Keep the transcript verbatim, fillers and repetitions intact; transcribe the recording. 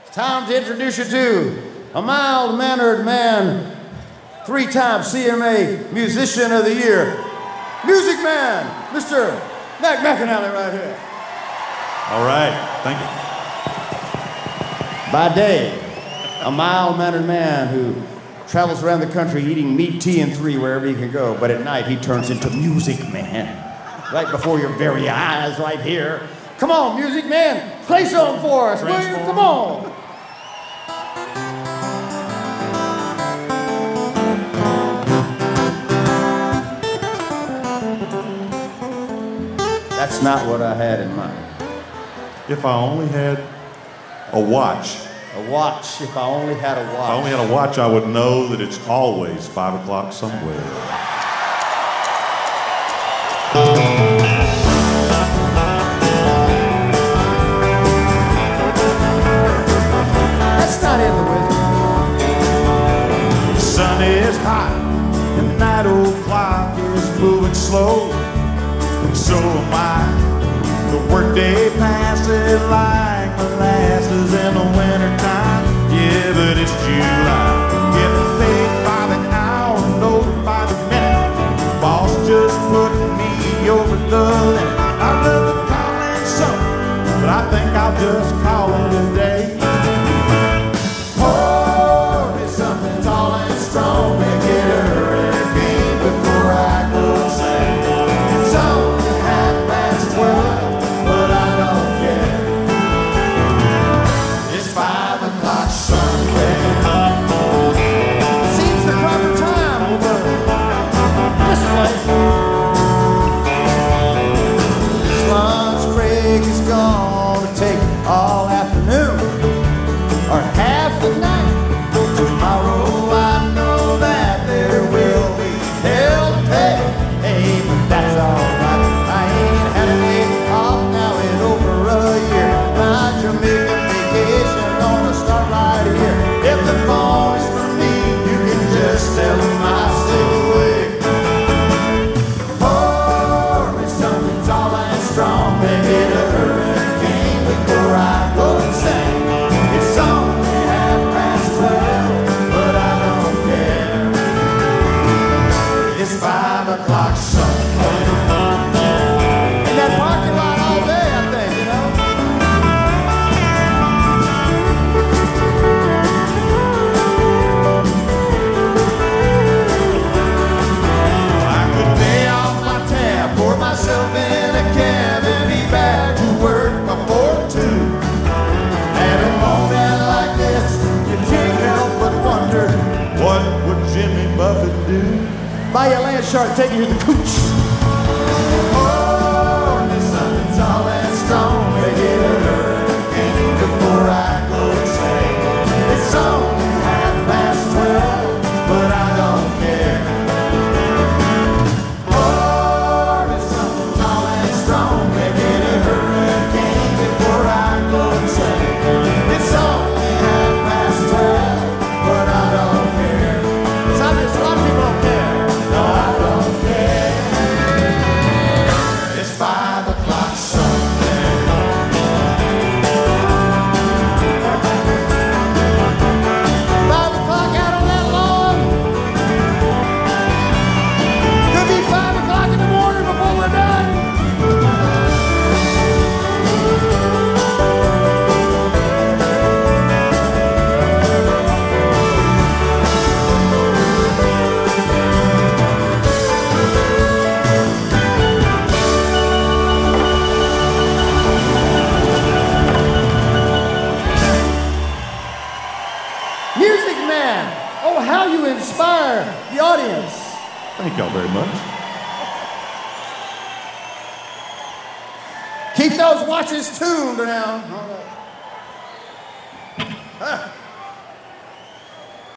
Time to introduce you to a mild-mannered man, three-time C M A Musician of the Year, Music Man, Mister Mac McAnally right here. All right, thank you. By day, a mild-mannered man who travels around the country eating meat, tea, and three wherever he can go, but at night he turns into Music Man, right before your very eyes right here. Come on, Music Man, play something for us, will you? Come on. That's not what I had in mind. If I only had a watch. A watch, if I only had a watch. If I only had a watch, I would know that it's always five o'clock somewhere. That's not in the wisdom. The sun is hot, and the night old clock is moving slow. And so am I. The workday passes like molasses in the wintertime. Yeah, but it's July. Getting paid by the hour, no by the minute. Boss just put me over the limit. I love the calling something, but I think I'll just call it a day. Pour me something tall and strong, make it a hurricane before I go insane. It's only half past twelve. All afternoon or half the night. Tomorrow I know that there will be hell to pay. Hey, but that's alright. I ain't had a day off now in over a year. My Jamaican vacation gonna start right here. If the phone is for me, you can just tell them I stay away. Pour me something tall and strong, make it a hurricane before I go insane. It's only half past twelve, but I don't care. It's five o'clock somewhere. In that parking lot all day, I think, you know. I could pay off my tab, pour myself in a cab, and be back to work before two. At a moment like this, you can't help but wonder, what would Jimmy Buffett do? Buy you a land shark, take you to the cooch. Oh, there's something tall and strong, make it a hurricane before I go insane. It's only half past twelve, but I don't care. Oh, there's something tall and strong, make it a hurricane before I go insane. It's only half past twelve, but I don't care. It's obvious a lot of people don't care. No, I don't care. It's five o'clock somewhere. Five o'clock out on that lawn. Could be five o'clock in the morning before we're done. Music Man, oh how you inspire the audience. Thank y'all very much. Keep those watches tuned now. All right.